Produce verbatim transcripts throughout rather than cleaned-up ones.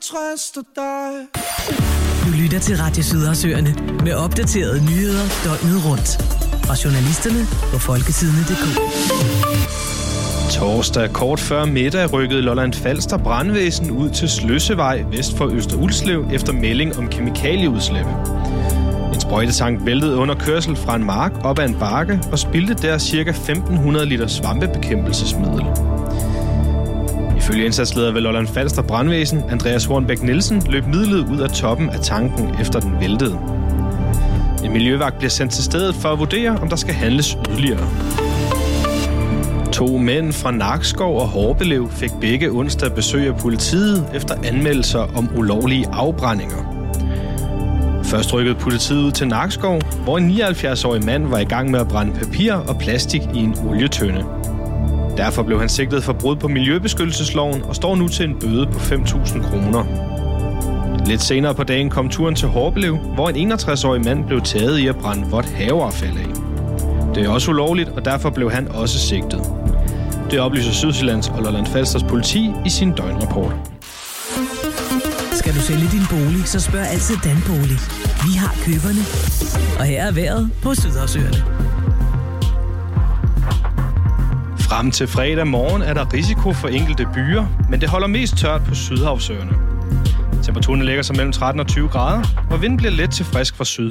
trøster dig. Du lytter til Radio Sydhavsøerne med opdaterede nyheder døgnet rundt. Fra journalisterne på folkesidene punktum d k. Torsdag kort før middag rykkede Lolland Falster brandvæsen ud til Sløssevej vest for Øster Ulslev efter melding om kemikalieudslip. En sprøjtetank væltede under kørsel fra en mark op ad en bakke og spildte der ca. femten hundrede liter svampebekæmpelsesmiddel. Ifølge indsatsleder ved Lolland Falster brandvæsen, Andreas Hornbæk Nielsen, løb midlet ud af toppen af tanken efter den væltede. En miljøvagt bliver sendt til stedet for at vurdere, om der skal handles yderligere. To mænd fra Nakskov og Horbelev fik begge onsdag besøg af politiet efter anmeldelser om ulovlige afbrændinger. Først rykkede politiet ud til Nakskov, hvor en nioghalvfjerds-årig mand var i gang med at brænde papir og plastik i en olietønde. Derfor blev han sigtet for brud på miljøbeskyttelsesloven og står nu til en bøde på fem tusind kroner. Lidt senere på dagen kom turen til Horbelev, hvor en enogtres-årig mand blev taget i at brænde vådt haveaffald af. Det er også ulovligt, og derfor blev han også sigtet. Det oplyser Sydsjællands og Lolland Falsters politi i sin døgnrapport. Skal du sælge din bolig, så spørg altid Danbolig. Vi har køberne. Og her er vejret på Sydhavsøerne. Frem til fredag morgen er der risiko for enkelte byer, men det holder mest tørt på Sydhavsøerne. Temperaturen ligger sig mellem tretten og tyve grader, og vinden bliver let til frisk fra syd.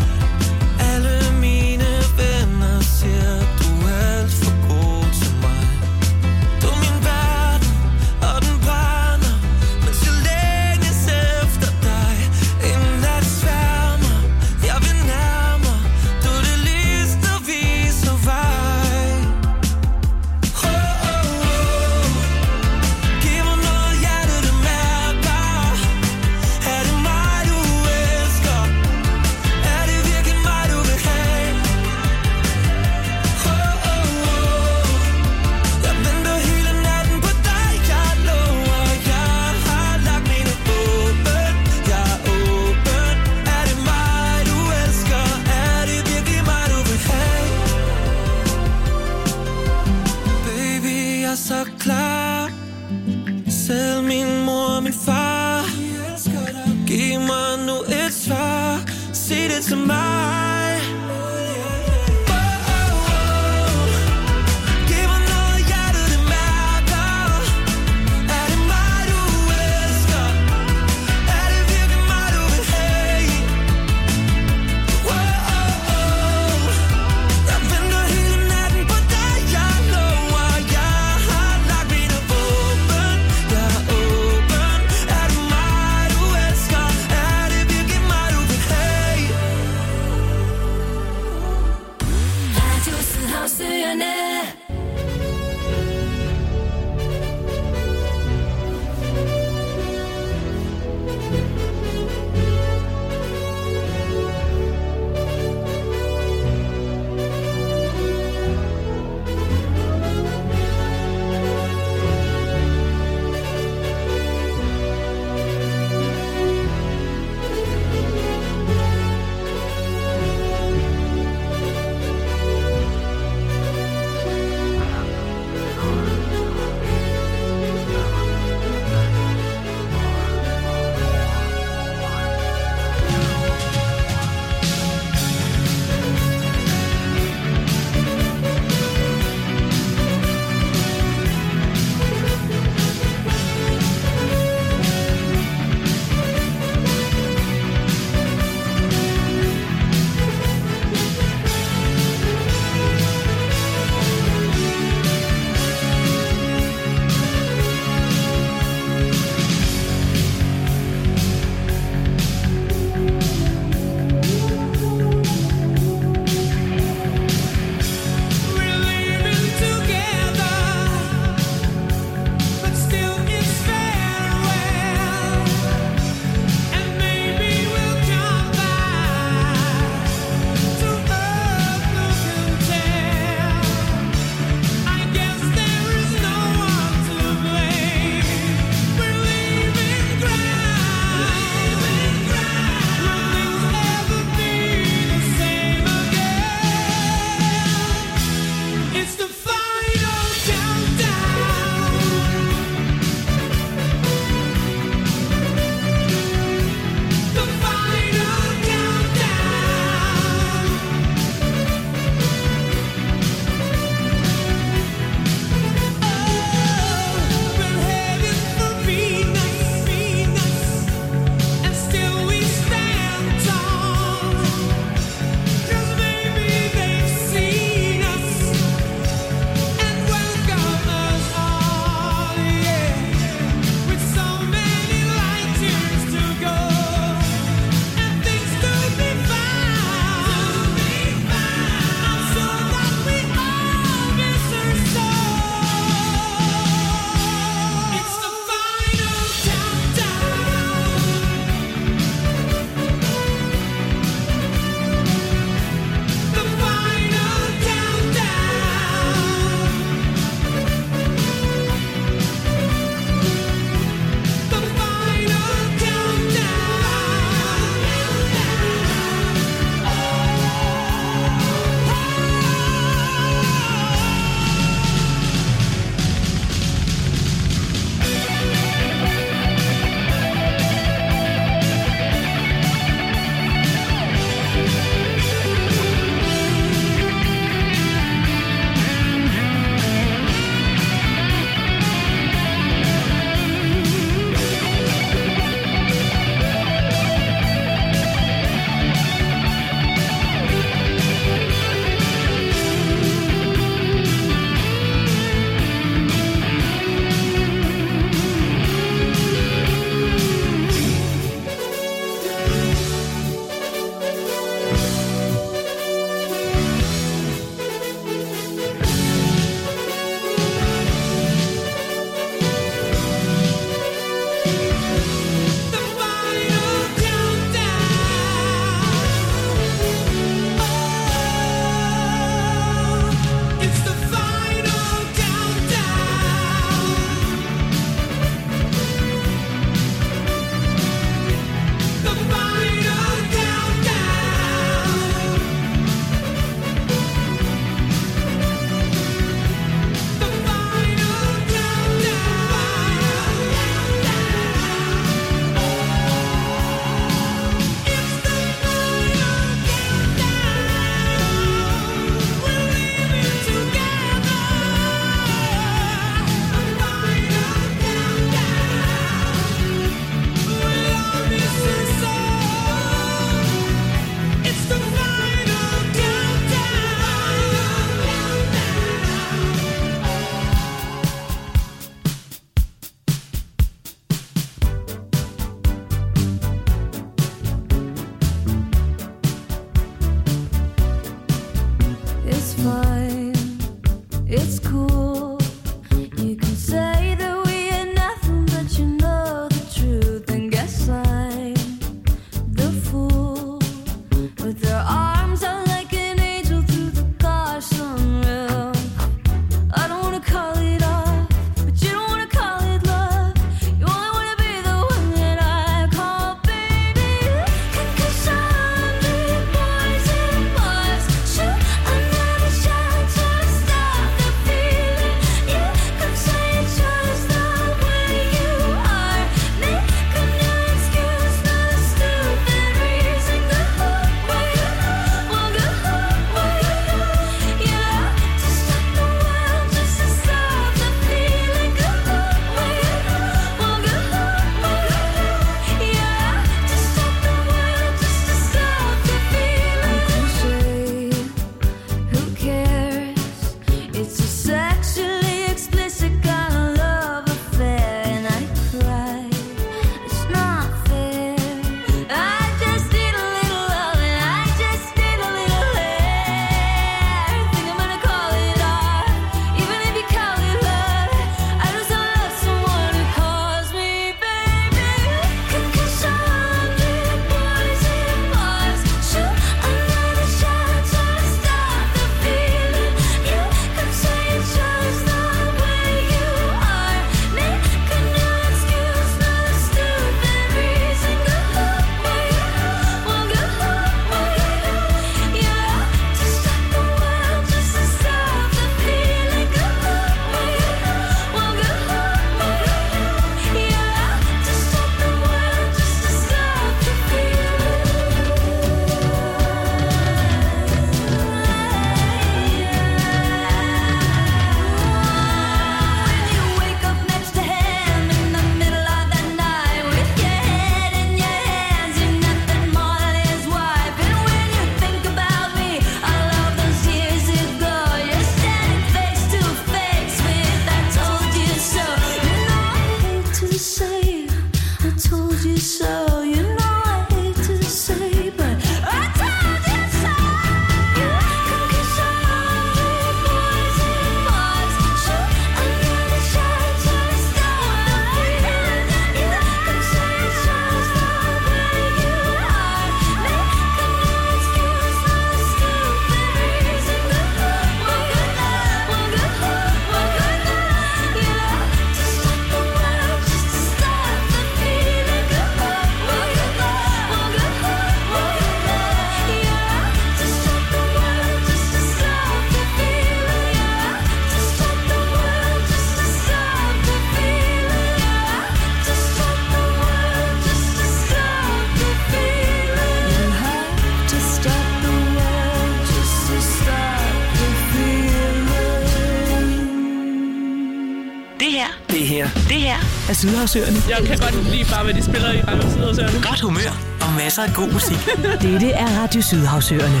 af Sydhavsøerne. Jeg kan godt lide bare, hvad de spiller i Radio Sydhavsøerne. Godt humør og masser af god musik. Dette er Radio Sydhavsøerne.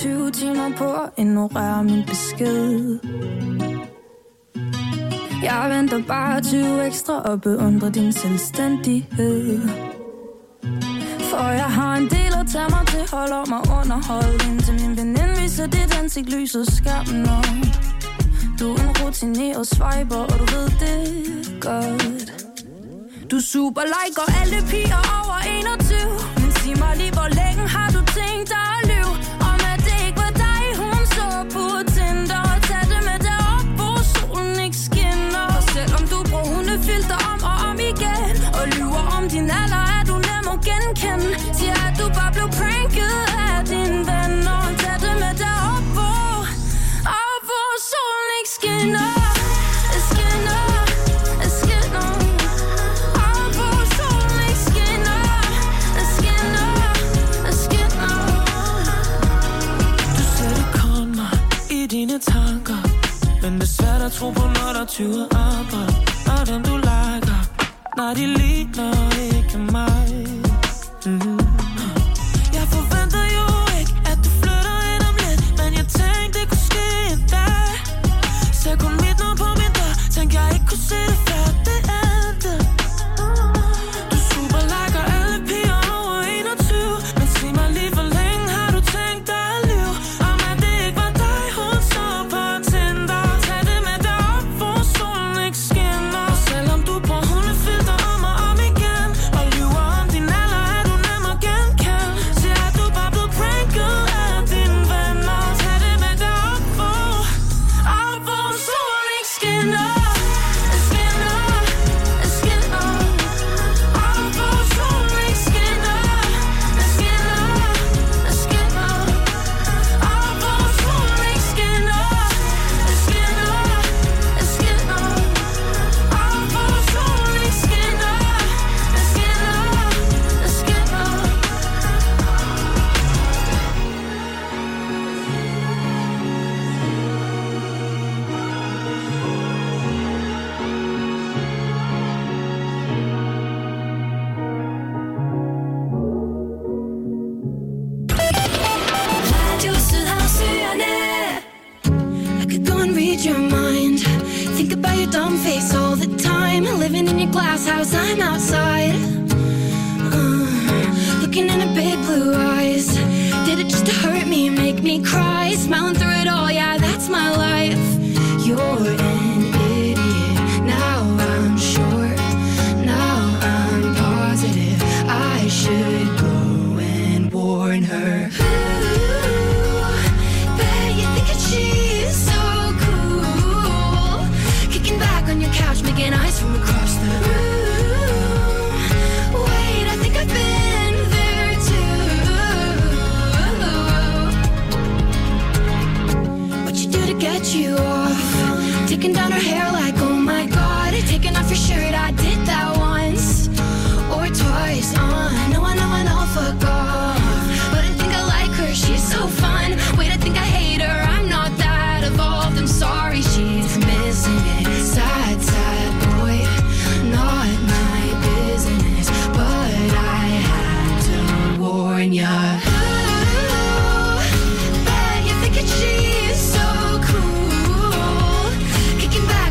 tyve timer på at ignorere min besked. Jeg venter bare tyve ekstra og beundrer din selvstændighed. For jeg har en del at tage mig til, holder mig underholdt, indtil min veninde viser dit ansigt lyser skærmen op. Du er en rutineret swiper, og du ved det godt. Du super liker alle piger over enogtyve, men sig mig lige, hvor længe har du tænkt dig at lyve? Om at det ikke var dig, hun så på Tinder, og tag det med derop, hvor solen ikke skinner. Og selvom du bruger hundefilter om og om igen, og lyver om din alder, er du nem at genkende. Siger at du bare blev pranket af dine venner, og tag det med derop, hvor, og hvor solen ikke skinner. Skinner, skinner. Dine tanker, men det er svært at tro på, når der tyver andre. Og dem du liker, når de ligner ikke mig. Mm. Jeg forventer jo ikke, at du flytter ind om lidt, men jeg tænkte det kunne ske en dag. Ser kun mit navn på min dør, tænkte jeg ikke kunne se det før det endte. Du super liker alle piger over enogtyve, men sig mig lige, hvor længe har du tænkt dig at lyve? Om at det ikke var dig, hun så på Tinder. Tag det med derop, hvor solen ikke skinner. Og selvom du bruger hundefilter om og om igen, og lyver om din alder, er du nem at genkende. Siger at du bare blev pranket af dine venner. Tag det med derop, hvor, og hvor solen ikke skinner. Your mind, think about your dumb face all the time. Living in your glass house, I'm outside, uh, looking in her big blue eyes. Did it just to hurt me, make me cry? Smiling through it all, yeah, that's my life. You're an idiot, now I'm sure, now I'm positive I should go and warn her. Ooh, bet you think that she's so back on your couch, making eyes from across the room. Wait, I think I've been there too. What you do to get you off? Taking down her hair like, oh my god. Taking off your shirt, I did that once or twice. Uh, no, I know, I know, fuck off. But I think I like her, she's so fun. Wait, I think I hate her, I'm not that evolved. I'm sorry, she's missing it. Sad, sad boy, not my business, but I had to warn ya. Ooh, bet you think that she's so cool, kicking back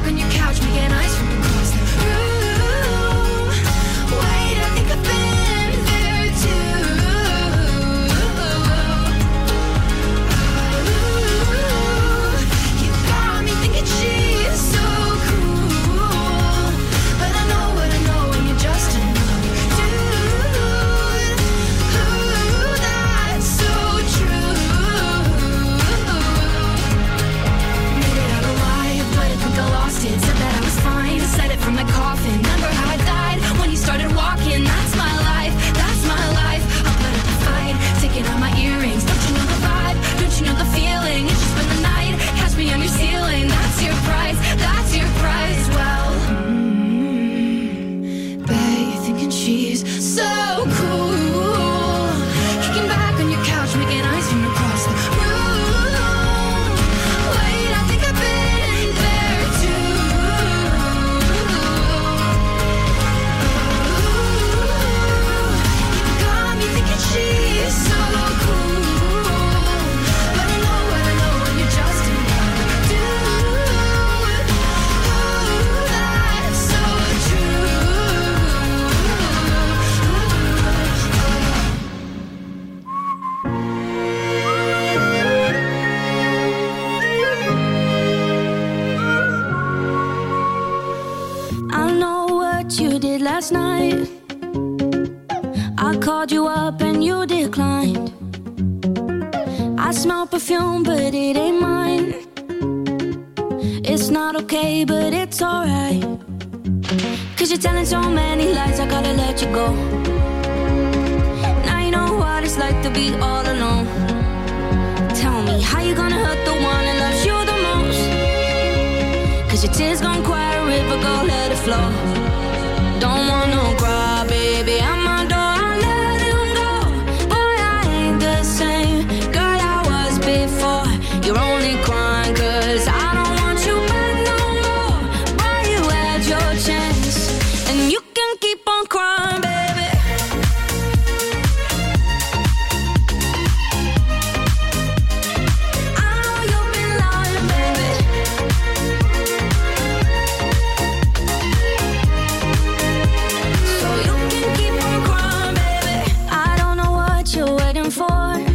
I smell perfume, but it ain't mine. It's not okay, but it's alright. Cause you're telling so many lies, I gotta let you go. Now you know what it's like to be all alone. Tell me, how you gonna hurt the one that loves you the most? Cause your tears gon' quiet a river, go let it flow. Don't want no cry, baby, I'm my door, I let him go. Boy, I ain't the same girl I was before. You're only crying cause I don't want you back no more. Boy, you had your chance, and you can keep on crying, baby. I know you've been lying, baby. So you can keep on crying, baby. I don't know what you're waiting for.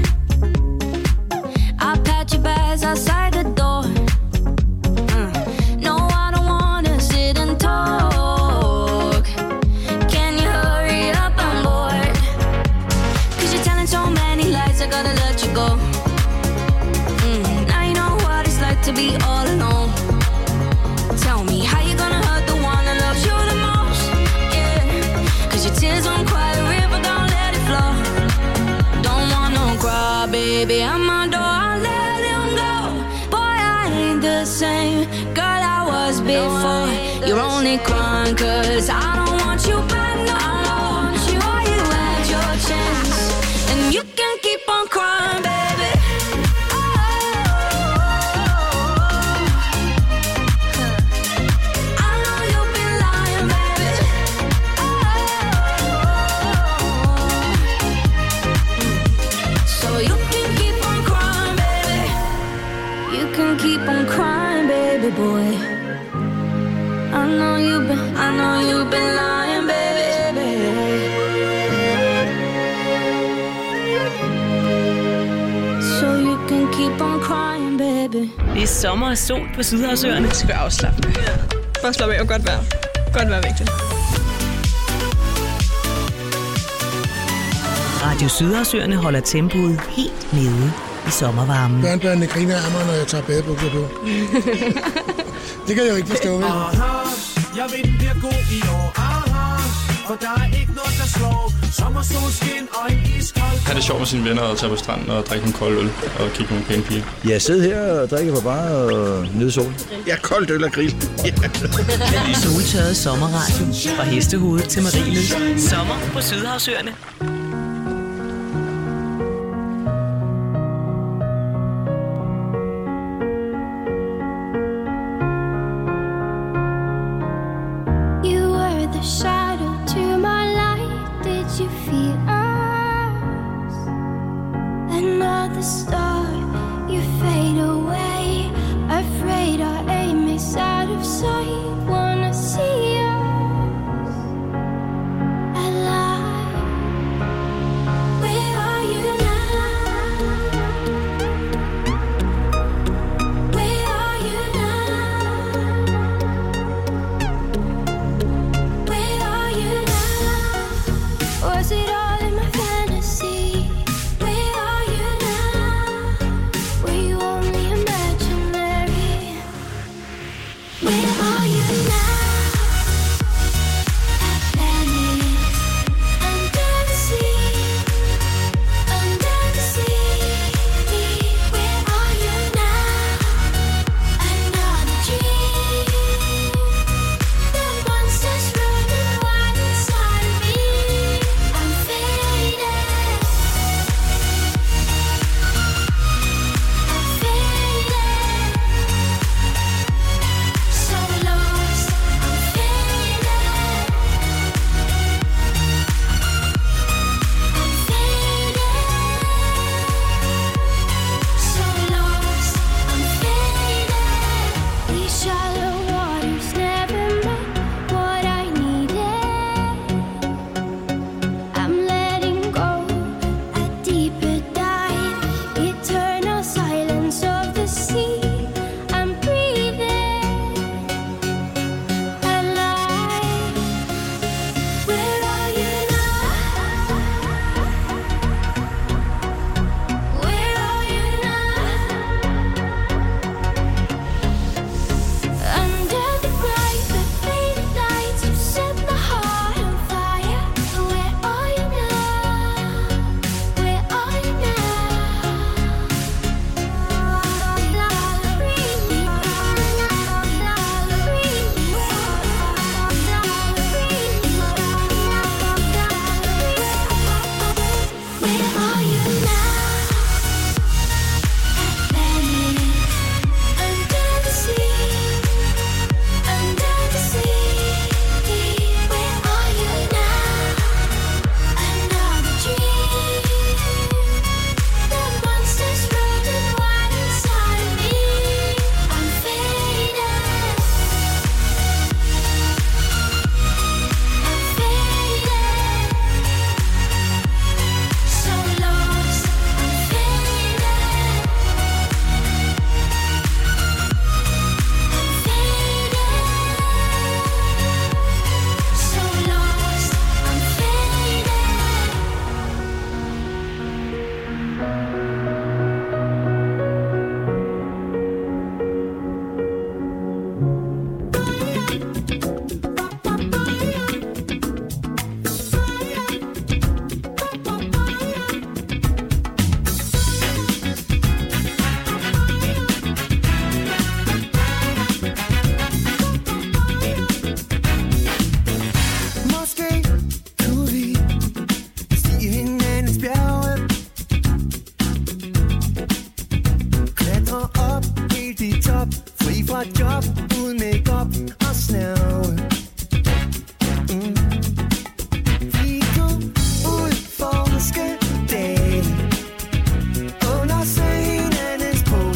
I'll pat your bags outside the door. Mm. No, I don't wanna sit and talk. Can you hurry up, I'm bored. Cause you're telling so many lies, I gotta let you go. Mm. Now you know what it's like to be all alone. Tell me, how you gonna hurt the one that loves you the most? Yeah. Cause your tears won't quiet a river, don't let it flow. Don't want no cry, baby, I'm my door, I let him go. Boy, I ain't the same girl I was before. You're only crying cause I don't want you back no more. Boy, you had your chance, and you can keep on crying, baby. Oh, I know you've been lying, baby. Oh, so you can keep on crying, baby. You can keep on crying, baby boy. I know you've been, I know you've been lying, baby. So you can keep on crying, baby. Det er sommer og sol på Sydhavsøerne. Det skal være afslappende. Bare slappe af og godt vejr. Godt vejr vigtigt. Radio Sydhavsøerne holder tempoet helt nede i sommervarmen. Børnebørnene griner af mig, når jeg tager badebukser på. Det kan jeg jo ikke forstå, vel? Aha, jeg ved, den bliver god i år. Aha, for der er ikke noget, der slår. Sommer, solskin og en iskold. Han er sjov med sine venner og tage på stranden og drikke en kold øl og kigge nogle pæne piger. Jeg sidder her og drikker på bar og nyde solen. Ja, koldt øl og grill. Soltørret sommerradio fra Hestehovedet til Marieløs. Sommer på Sydhavsøerne. You were the shadow to my light. Did you feel us? Another star, you fade away. Afraid our aim is out of sight. Wanna see us alive. Where are you now? Where are you now? Where are you now? Was it all in my fantasy? Where are you now?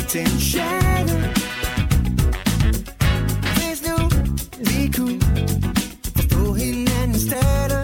til en sjæl. Hvis nu vi kunne forstå hinandens tale.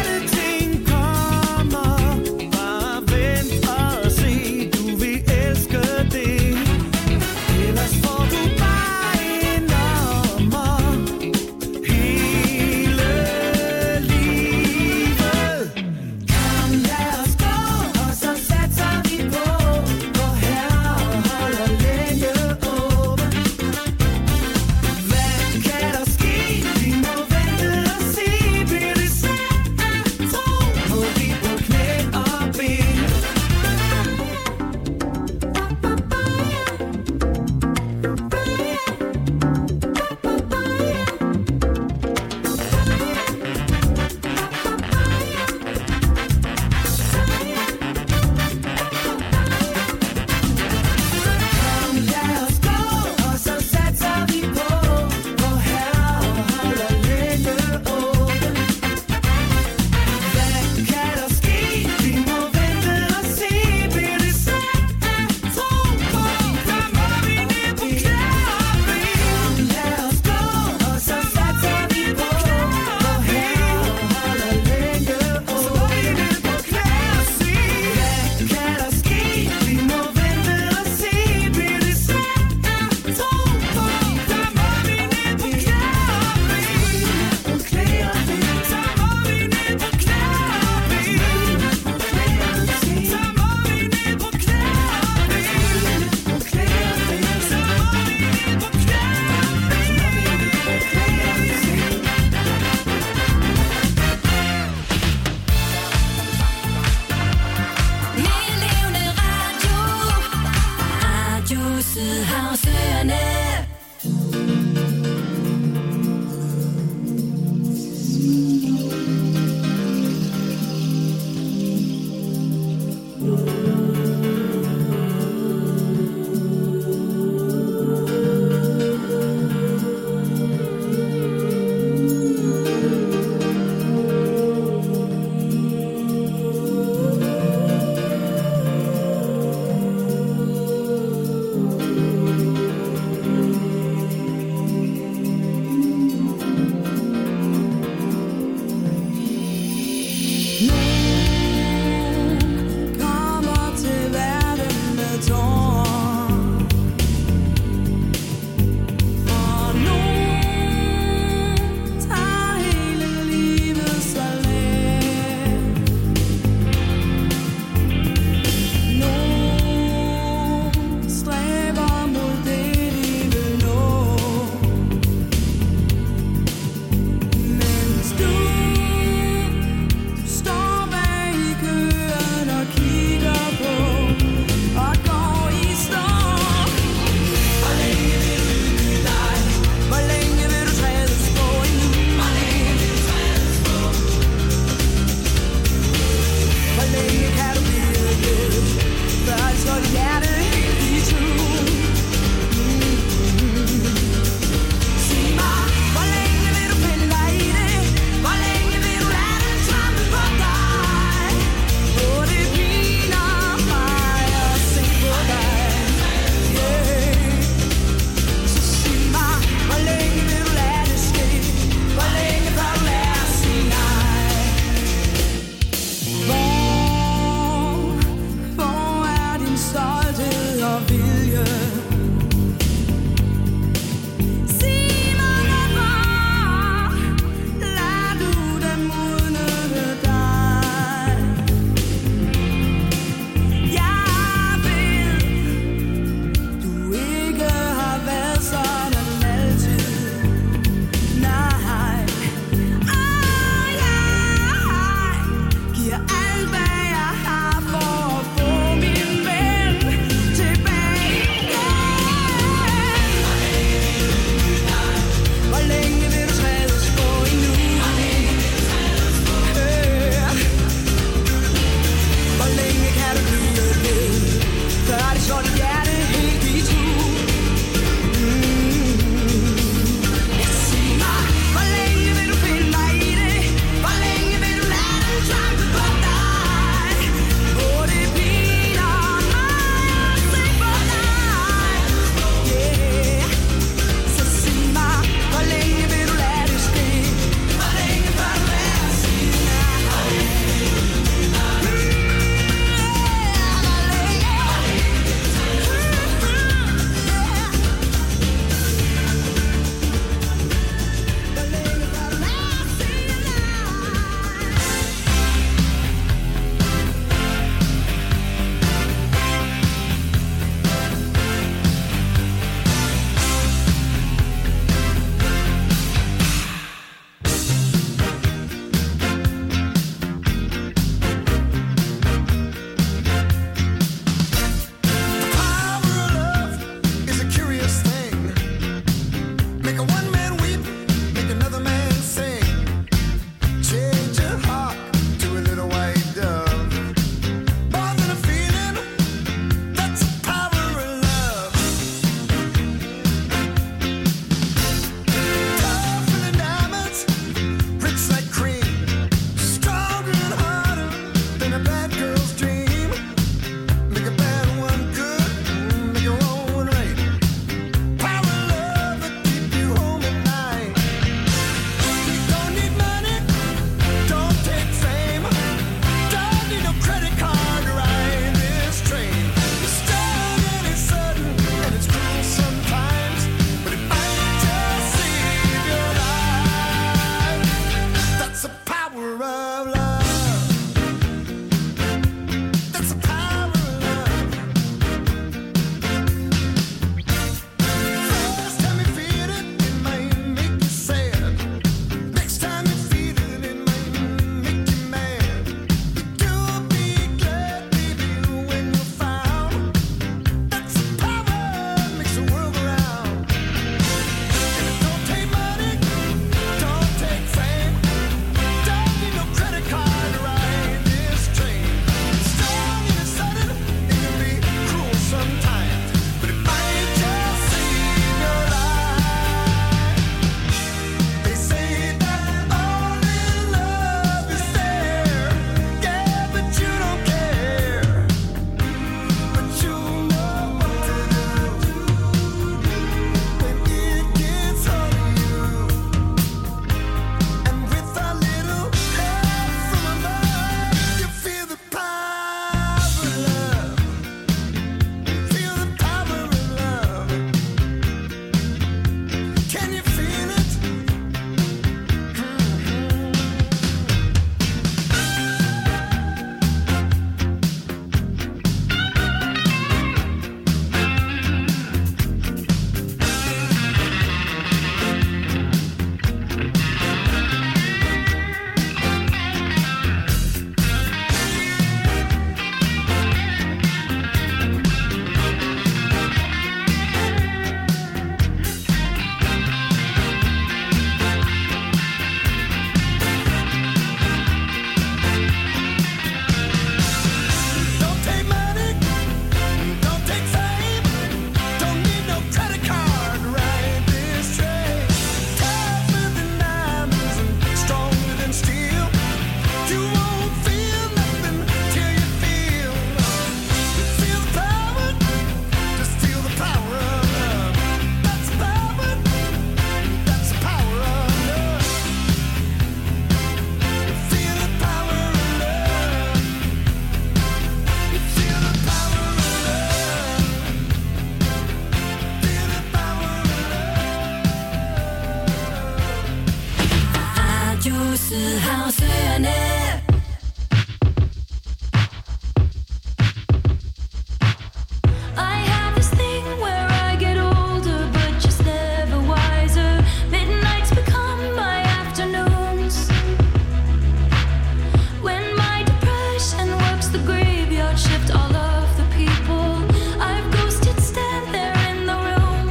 Elsker og vilje. Sig mig, hvorfor lader du dem udnytte dig? Jeg ved, du ikke har været sådan altid. Nej. Og jeg giver alt, hvad jeg har for at få min ven tilbage. Yeah. Sydhavsøerne. I have this thing where I get older, but just never wiser. Midnights become my afternoons. When my depression works the graveyard shift, all of the people I've ghosted stand there in the room.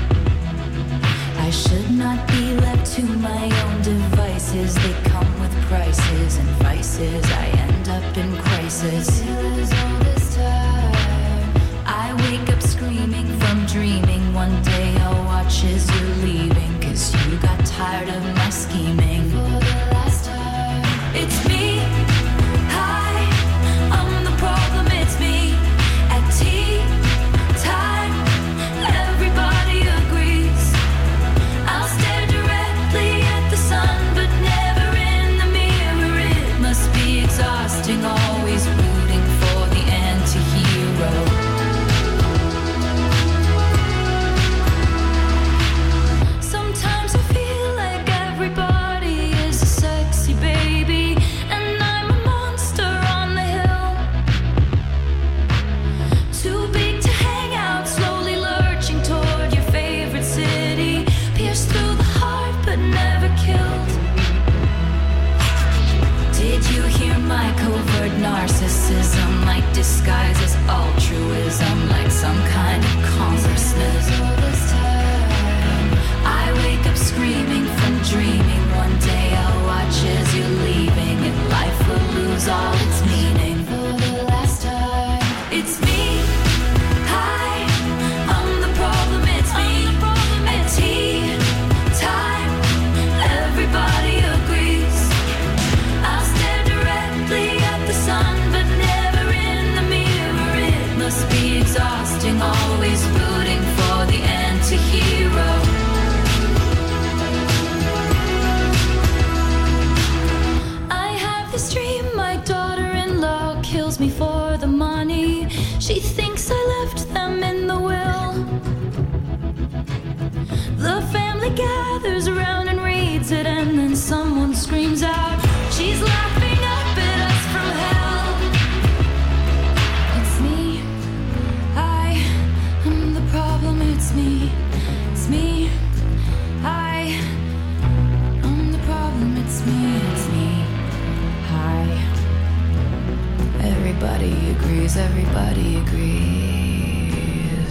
I should not be left to my own devices. They come with prices and vices. I end up in crisis. Till all this time, I wake up screaming from dreaming. One day I'll watch as you're leaving, 'cause you got tired of my scheming. For the last time, it's me. Hi, I'm the problem, it's me. At tea time, everybody agrees. I'll stare directly at the sun, but never in the mirror. It must be exhausting, always rooting for the anti-hero. Sometimes I feel like everybody is a sexy baby, and I'm a monster on the hill. Too big to hang out, slowly lurching toward your favorite city. Pierced through the heart, but never killed. Did you hear my covert narcissism? Like disguise as altruism, like some kind of congressman. All this time, I wake up screaming from dreaming. One day I'll watch as you're leaving, and life will lose all its meaning. For the last time, it's me. Hi, I'm the problem, it's me. At tea time, everybody agrees. I'll stare directly at the sun, but never in the mirror. It must be exhausting, always rooting for the anti-hero. I have this dream, my daughter-in-law kills me for the money. She thinks I left them in the will. The family gathers around and reads it, and then someone screams out, she's laughing up at us from hell. It's me. I am the problem, it's me. It's me. I am the problem, it's me. It's me. Hi. Everybody agrees, everybody agrees.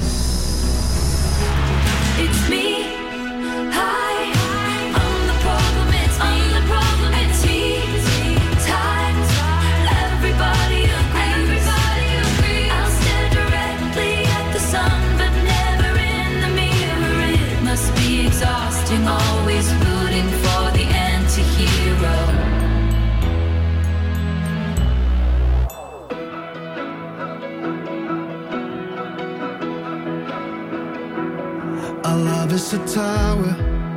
It's me. Hi, I'm the problem, it's me. I'm the problem, it's tea time. Everybody agrees. Everybody agrees. I'll stare directly at the sun, but never in the mirror. It must be exhausting, always rooting for the anti-hero. Our love is a tower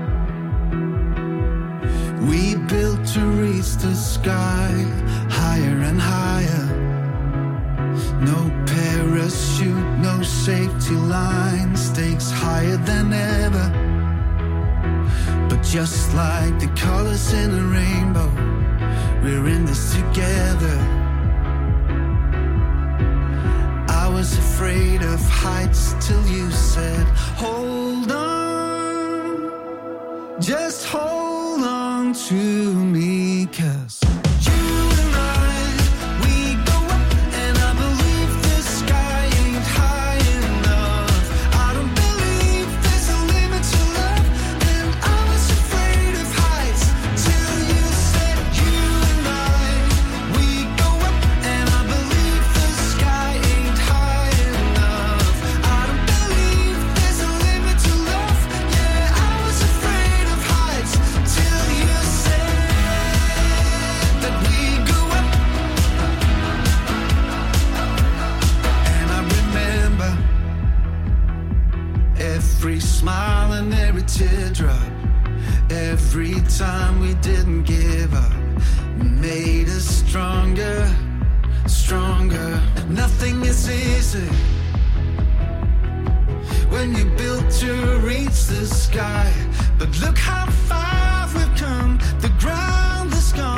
we built to reach the sky, higher and higher. No parachute, no safety line, stakes higher than ever. But just like the colors in a rainbow, we're in this together. I was afraid of heights till you said, hold on, just hold on to me, 'cause you and I, we go up, and I believe the sky ain't high enough. I don't believe there's a limit to love, and I was afraid of heights till you said, you and I, we go up, and I believe the sky ain't high enough. I don't believe there's a limit to love. Yeah, I was afraid of heights till you said that we go up. And I remember every smile and every teardrop, every time we didn't give up, made us stronger, stronger. Nothing is easy when you built to reach the sky, but look how far we've come. The ground has gone.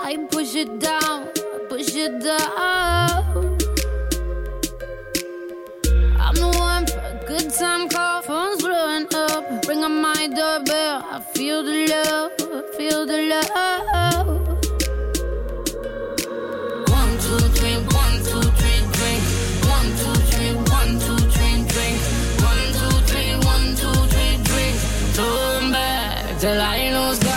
I push it down, push it down. I'm the one for a good time call, phone's blowing up. Ring on my doorbell, I feel the love, I feel the love. One, two, three, one, two, three, drink. One, two, three, one, two, three, drink. One, two, three, one, two, three, drink. Turn back till I lose God.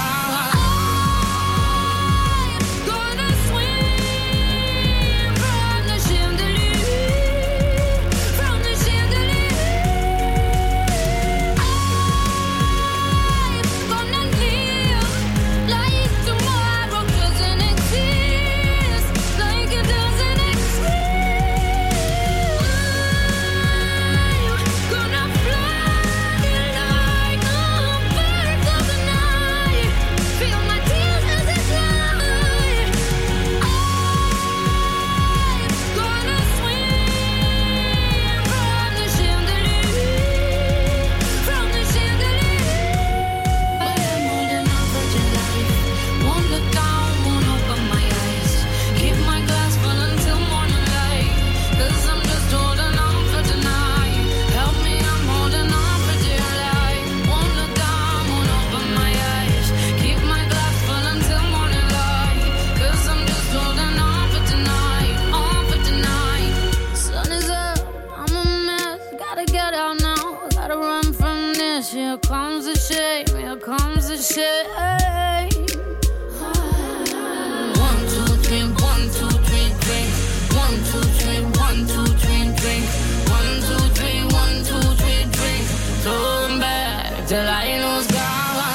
Here comes the shame, here comes the shame. One, two, three, one, two, three, drink. One, two, three, one, two, three, drink. One, two, three, one, two, three, drink. Turn back till I lose God.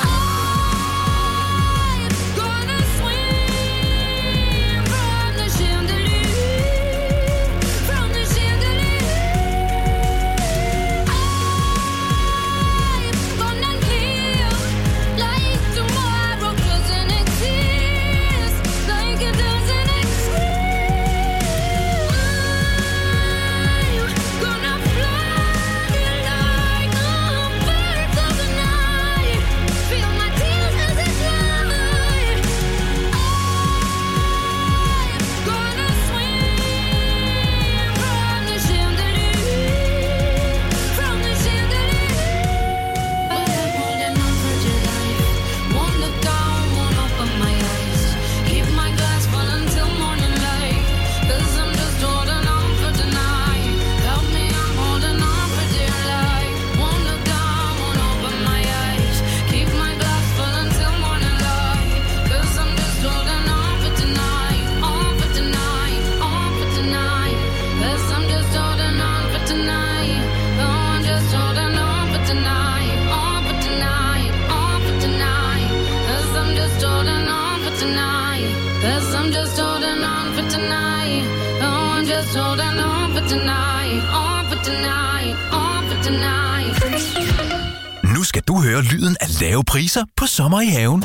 Nu skal du høre lyden af lave priser på sommer i haven.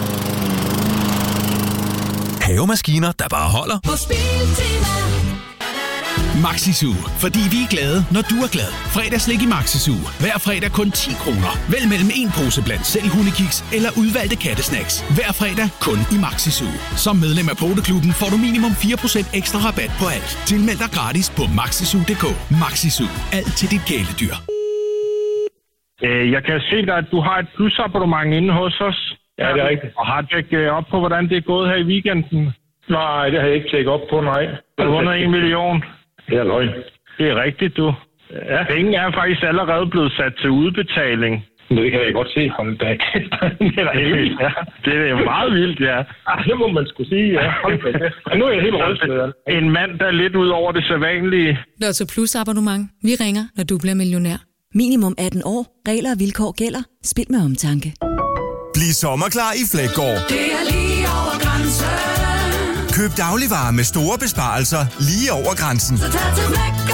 Havemaskiner, der bare holder. På Biltema. Maxi-Zoo, fordi vi er glade, når du er glad. Fredagslik i Maxi-Zoo. Hver fredag kun ti kroner. Vælg mellem en pose blandt selv hundekiks eller udvalgte kattesnacks. Hver fredag kun i Maxi-Zoo. Som medlem af Poteklubben får du minimum fire procent ekstra rabat på alt. Tilmeld dig gratis på maxizoo punktum d k. Maxi-Zoo. Alt til dit kæledyr. Jeg kan se dig, at du har et plusabonnement inde hos os. Ja, det er rigtigt. Og har tjekket op på, hvordan det er gået her i weekenden? Nej, det har jeg ikke tjekket op på, nej. Du har vundet en million. Det er løgn. Det er rigtigt, du. Ja. Penge er faktisk allerede blevet sat til udbetaling. Det kan jeg godt se. Hold da. Det er da helt vildt, ja. Det er meget vildt, ja. Ah, det må man sgu sige, ja. Hold da. Nu er jeg helt rystet, ja. En mand, der er lidt ud over det sædvanlige. Lotto Plus abonnement. Vi ringer, når du bliver millionær. Minimum atten år. Regler og vilkår gælder. Spil med omtanke. Bliv sommerklar i Fleggaard. Det er lige over grænsen. Køb dagligvarer med store besparelser lige over grænsen. Så tag til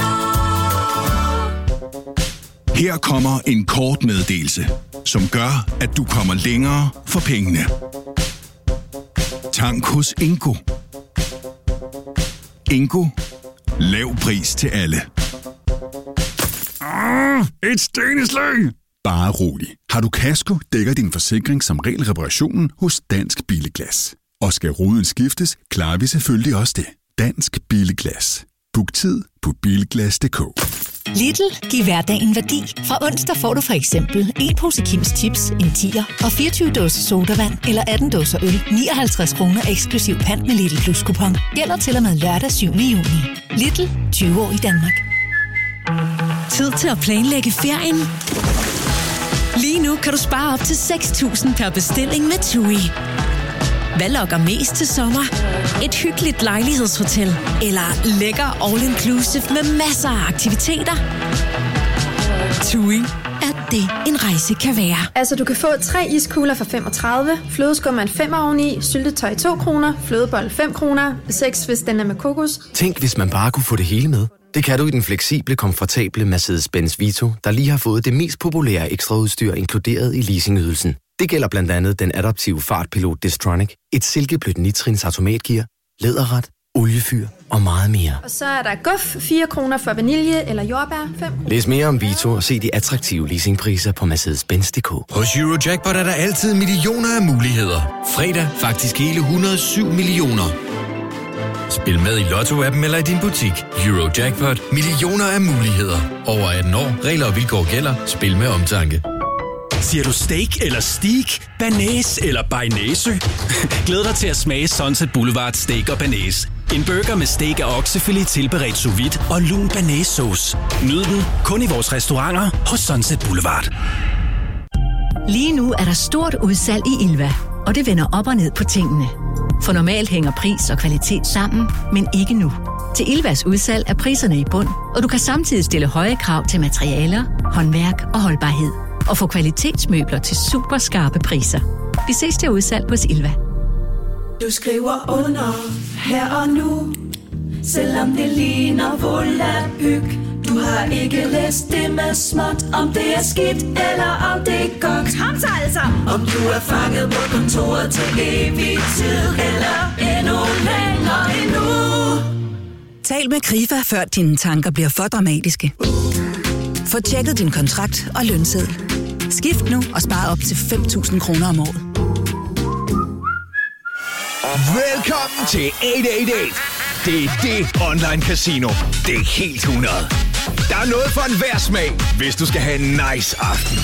Fleggaard. Her kommer en kort meddelelse, som gør, at du kommer længere for pengene. Tank hos Ingo. Ingo. Lav pris til alle. Ah, et steneslag! Bare rolig. Har du kasko, dækker din forsikring som regel reparationen hos Dansk Bilglas. Og skal ruden skiftes, klarer vi selvfølgelig også det. Dansk Bilglas. Book tid på bilglas punktum d k. Lidl giver hverdagen værdi. Fra onsdag får du for eksempel en pose Kims Chips, en tier og fireogtyve dåser sodavand eller atten dåser øl. nioghalvtreds kroner eksklusiv pant med Lidl Plus kupon. Gælder til og med lørdag syvende juni. Lidl, tyve år i Danmark. Tid til at planlægge ferien. Lige nu kan du spare op til seks tusind per bestilling med TUI. Hvad lokker mest til sommer? Et hyggeligt lejlighedshotel eller lækker all-inclusive med masser af aktiviteter? TUI er det, en rejse kan være. Altså, du kan få tre iskugler for femogtredive, flødeskum en femmer oveni, syltetøj to kroner, flødebold fem kroner, seks hvis den er med kokos. Tænk, hvis man bare kunne få det hele med. Det kan du i den fleksible, komfortable Mercedes-Benz Vito, der lige har fået det mest populære ekstraudstyr inkluderet i leasingydelsen. Det gælder blandt andet den adaptive fartpilot Distronic, et silkeblødt nitrins automatgear, læderret, oliefyr og meget mere. Og så er der guf, fire kroner for vanilje eller jordbær, fem. Læs mere om Vito og se de attraktive leasingpriser på Mercedes Benz punktum d k. Hos Eurojackpot er der altid millioner af muligheder. Fredag faktisk hele et hundrede og syv millioner. Spil med i Lotto-appen eller i din butik. Eurojackpot. Millioner af muligheder. Over atten år. Regler og vilkår gælder. Spil med omtanke. Siger du steak eller steak, banæs eller bearnaise? Glæd dig til at smage Sunset Boulevard Steak og Banæs. En burger med steak af oksefilet tilberedt sous vide og lun banæssauce. Nyd den kun i vores restauranter hos Sunset Boulevard. Lige nu er der stort udsalg i Ilva, og det vender op og ned på tingene. For normalt hænger pris og kvalitet sammen, men ikke nu. Til Ilvas udsalg er priserne i bund, og du kan samtidig stille høje krav til materialer, håndværk og holdbarhed. Og få kvalitetsmøbler til super skarpe priser. Vi ses til udsalg hos Ilva. Du skriver under her og nu, selvom det ligner volapyk. Du har ikke læst det med småt, om det er skidt eller om det er godt. Kom så altså! Om du er fanget på kontoret til evig tid, eller endnu længere endnu. Tal med Krifa, før dine tanker bliver for dramatiske. Få tjekket din kontrakt og lønseddel. Skift nu og spar op til fem tusind kroner om året. Velkommen til otte otte otte. Det er det online casino. Det er helt hundrede. Der er noget for enhver smag, hvis du skal have en nice aften.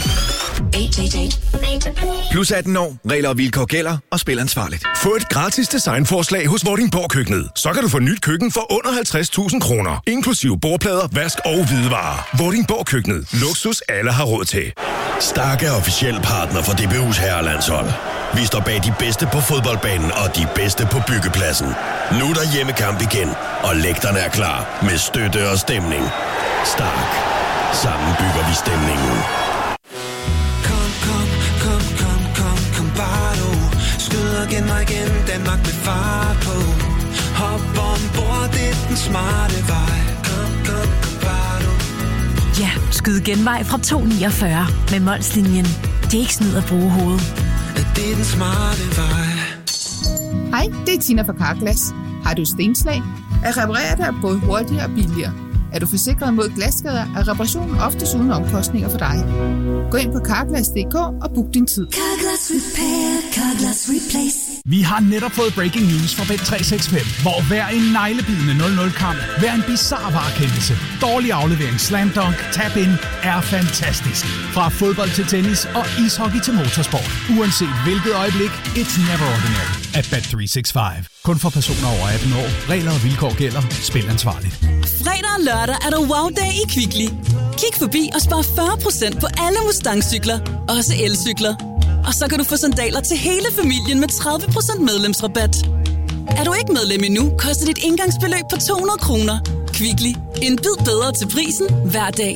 Plus atten år. Regler og vilkår gælder, og spil ansvarligt. Få et gratis designforslag hos Vordingborg Køkkenet. Så kan du få nyt køkken for under halvtreds tusind kroner. Inklusive bordplader, vask og hvidevarer. Vordingborg Køkkenet. Luksus alle har råd til. Stark er officiel partner for D B U's herrelandshold. Vi står bag de bedste på fodboldbanen og de bedste på byggepladsen. Nu er der hjemmekamp igen, og lægterne er klar med støtte og stemning. Stark. Sammen bygger vi stemningen. Kom, kom, kom, kom, kom, kom bare du. Skyd og gen mig igen, Danmark med fart på. Hop ombord, det er den smarte vej. Kom, kom, kom bare du. Ja, skyd genvej fra to niogfyrre med Molslinjen. Det er ikke snyd at bruge hovedet. Det er den smarte vej. Hej, det er Tina fra Carglass. Har du stenslag? At reparere det er både hurtigere og billigere. Er du forsikret mod glasskader, er reparationen oftest uden omkostninger for dig. Gå ind på carglass punktum d k og book din tid. Carglass Repair, Carglass Replace. Vi har netop fået breaking news fra Bet tre seks fem, hvor hver en neglebidende nul nul-kamp, hver en bizarre varekendelse, dårlig aflevering, slam dunk, tap-in er fantastisk. Fra fodbold til tennis og ishockey til motorsport. Uanset hvilket øjeblik, it's never ordinary at Bet tre seks fem. Kun for personer over atten år. Regler og vilkår gælder. Spil ansvarligt. Fredag og lørdag er der wow-dag i Kvickly. Kig forbi og spar fyrre procent på alle Mustang-cykler, også elcykler. Og så kan du få sandaler til hele familien med tredive procent medlemsrabat. Er du ikke medlem endnu, koster dit indgangsbeløb på to hundrede kroner. Kvickly. En bid bedre til prisen hver dag.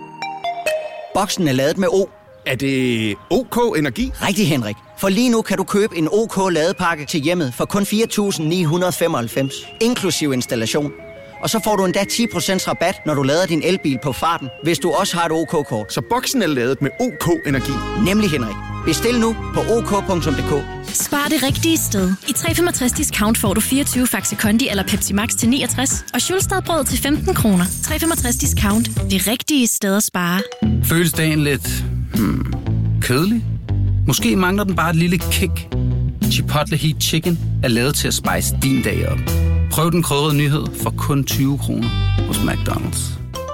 Boksen er ladet med O. Er det OK Energi? Rigtig, Henrik. For lige nu kan du købe en OK ladepakke til hjemmet for kun fire tusind ni hundrede og femoghalvfems, inklusiv installation. Og så får du endda ti procent rabat, når du lader din elbil på farten, hvis du også har et OK-kort. Så boksen er ladet med OK Energi? Nemlig, Henrik. Bestil nu på ok punktum d k. Spar det rigtige sted. I tre komma femogtres discount får du fireogtyve Faxe Kondi eller Pepsi Max til niogtres og Schulstadbrød til femten kroner. tre komma femogtres discount. Det rigtige sted at spare. Føles dagen lidt hmm, kedelig? Måske mangler den bare et lille kick. Chipotle Heat Chicken er lavet til at spice din dag op. Prøv den krydrede nyhed for kun tyve kroner hos McDonald's.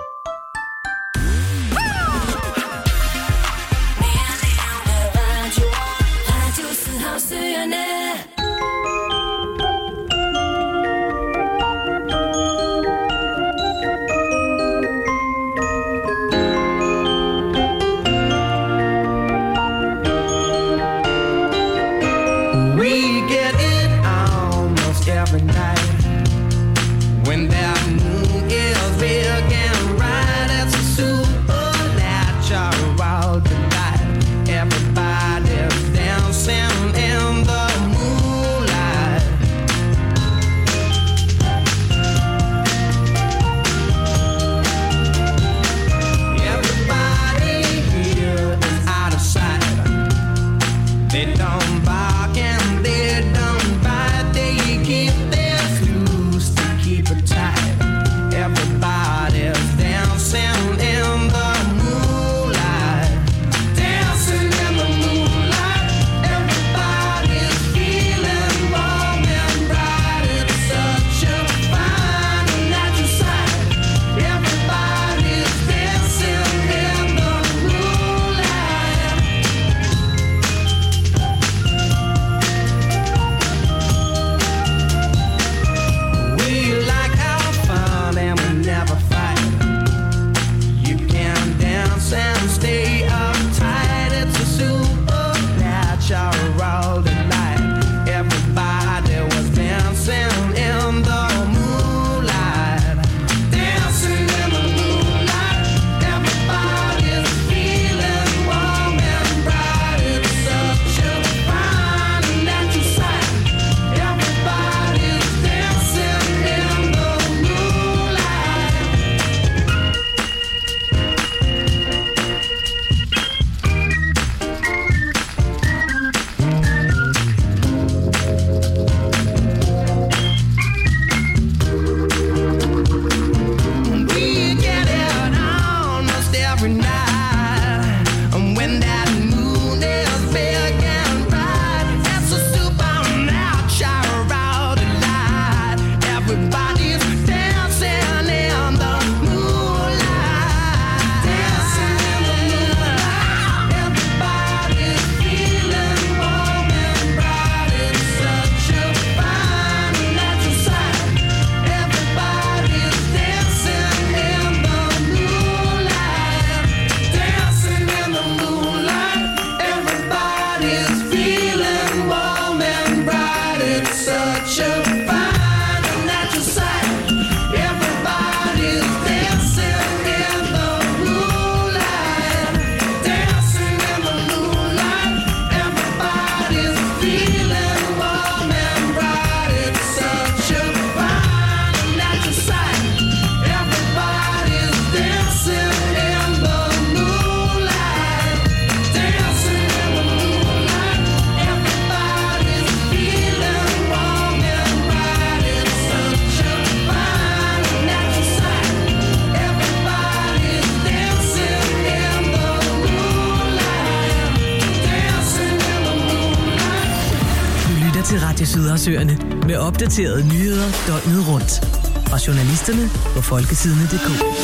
til Radio Sydersøerne med opdaterede nyheder døgnet rundt. Og journalisterne på folkesidene punktum d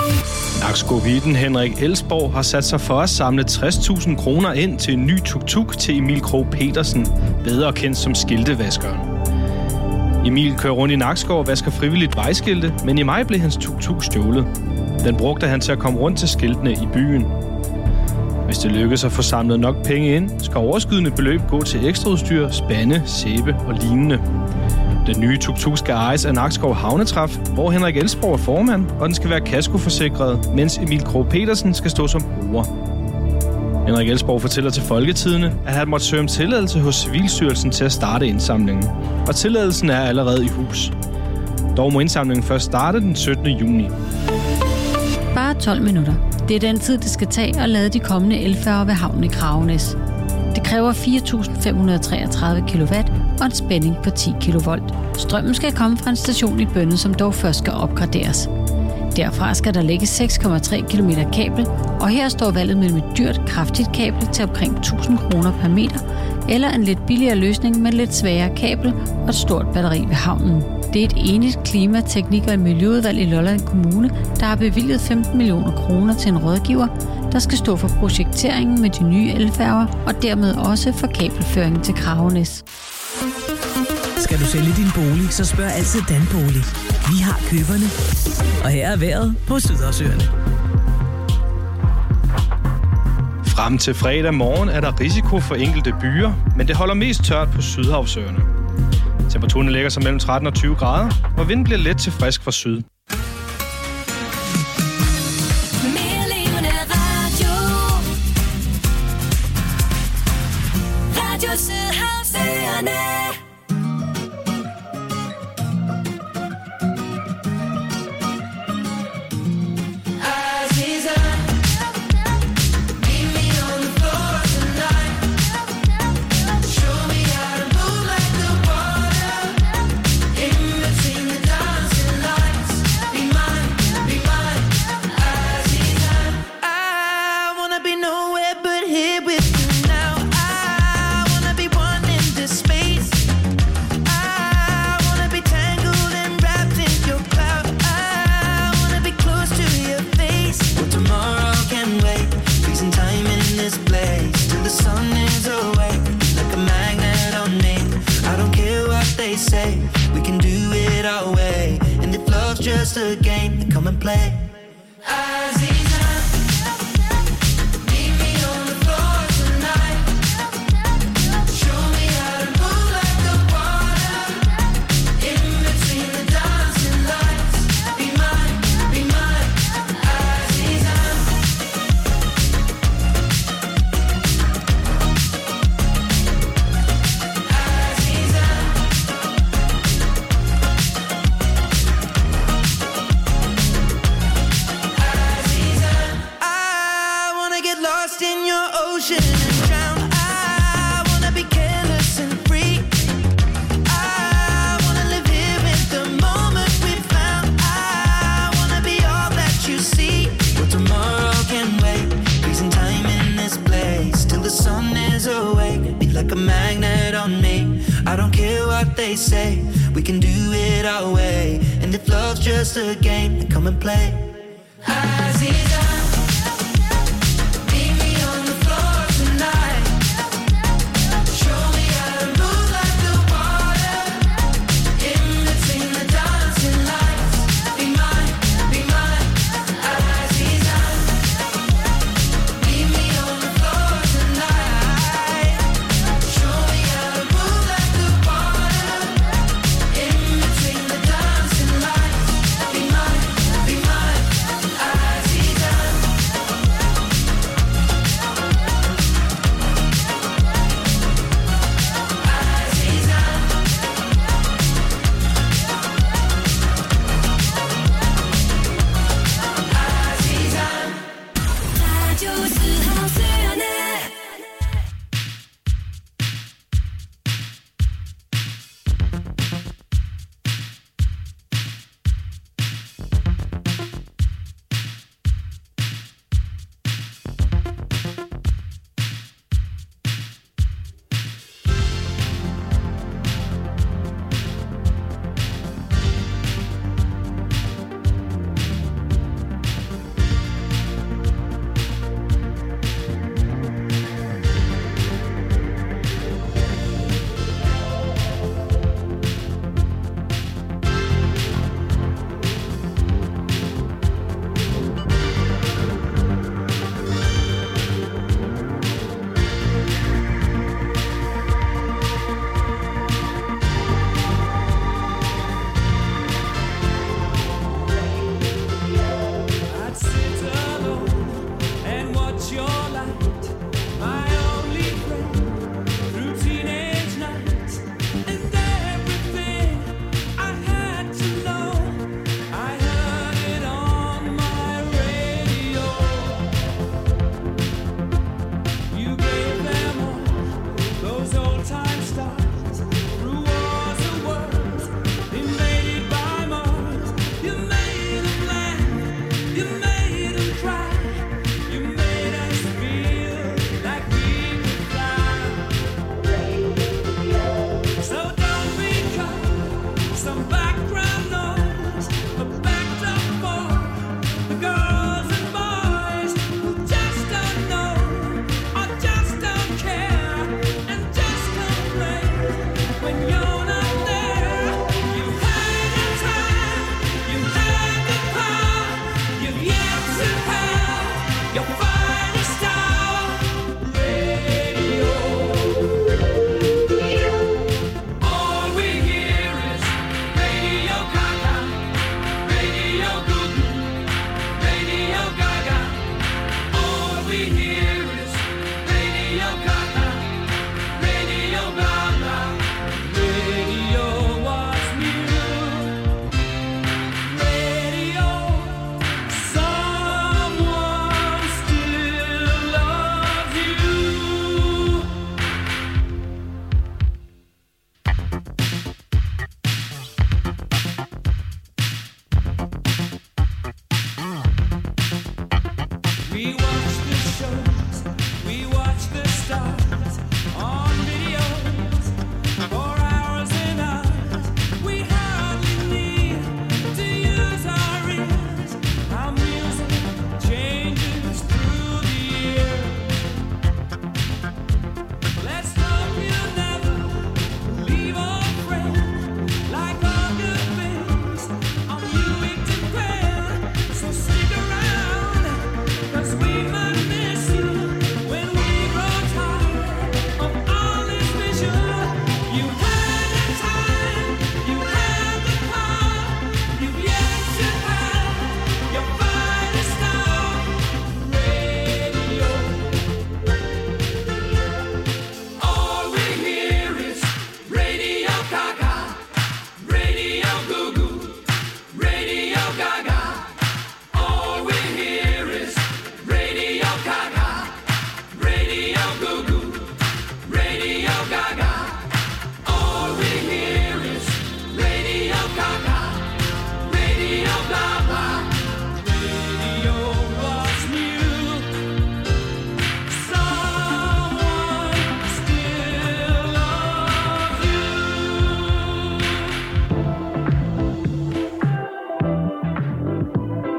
k. Nakskov-Vitten Henrik Elsborg har sat sig for at samle tres tusind kroner ind til en ny tuk-tuk til Emil Krog Petersen, bedre kendt som skiltevaskeren. Emil kører rundt i Nakskov og vasker frivilligt vejskilte, men i maj blev hans tuk-tuk stjålet. Den brugte han til at komme rundt til skiltene i byen. Hvis det lykkes at få samlet nok penge ind, skal overskydende beløb gå til ekstraudstyr, spande, sæbe og lignende. Den nye tuk-tuk skal ejes af Nakskov Havnetræf, hvor Henrik Elsborg er formand, og den skal være kaskoforsikret, mens Emil Krog Petersen skal stå som bruger. Henrik Elsborg fortæller til Folketidene, at han måtte søge om tilladelse hos Civilstyrelsen til at starte indsamlingen, og tilladelsen er allerede i hus. Dog må indsamlingen først starte den syttende juni. Bare tolv minutter. Det er den tid, det skal tage at lade de kommende elfærger ved havnen i Kragenæs. Det kræver fire tusind fem hundrede treogtredive kilowatt og en spænding på ti kilovolt. Strømmen skal komme fra en station i Bønne, som dog først skal opgraderes. Derfra skal der lægges seks komma tre kilometer kabel, og her står valget mellem et dyrt, kraftigt kabel til omkring tusind kroner per meter, eller en lidt billigere løsning med lidt sværere kabel og et stort batteri ved havnen. Det er et enigt klima-, teknik- og miljøudvalg i Lolland Kommune, der har bevilget femten millioner kroner til en rådgiver, der skal stå for projekteringen med de nye elfærger og dermed også for kabelføringen til Kragenæs. Skal du sælge din bolig, så spørg altid Danbolig. Vi har køberne. Og her er vejret på Sydhavsøerne. Frem til fredag morgen er der risiko for enkelte byer, men det holder mest tørt på Sydhavsøerne. Temperaturen ligger sig mellem tretten og tyve grader, og vinden bliver let til frisk fra syd. Radio Sydhavsøerne. Just a game to come and play. Say we can do it our way, and if love's just a game, then come and play. Aziza, meet me on the floor tonight. Show me how to move like the water in between the dancing lights. Be mine, be mine, Aziza. Meet me on the floor tonight. Show me how to move like the water. Between the dancing lights, be mine, be mine, Aziza. Somebody